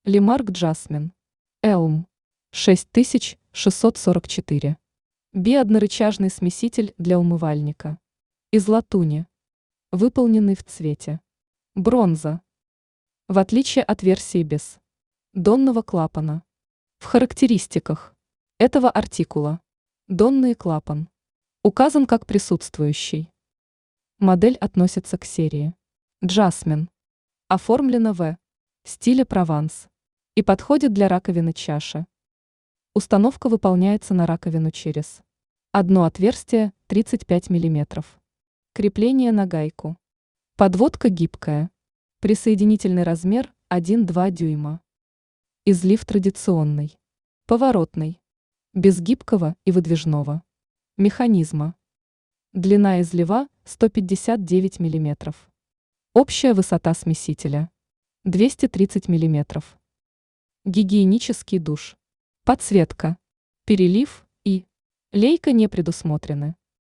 Лимарк Джасмин. Элм. 6644. Биоднорычажный смеситель для умывальника. Из латуни. Выполненный в цвете бронза. В отличие от версии без донного клапана. В характеристиках этого артикула донный клапан указан как присутствующий. Модель относится к серии Jasmine. Оформлена в стиле Прованс и подходит для раковины чаши. Установка выполняется на раковину через одно отверстие 35 мм. Крепление на гайку. Подводка гибкая. Присоединительный размер 1,2 дюйма. Излив традиционный. Поворотный. Без гибкого и выдвижного механизма. Длина излива 159 мм. Общая высота смесителя 230 мм. Гигиенический душ. Подсветка, перелив и лейка не предусмотрены.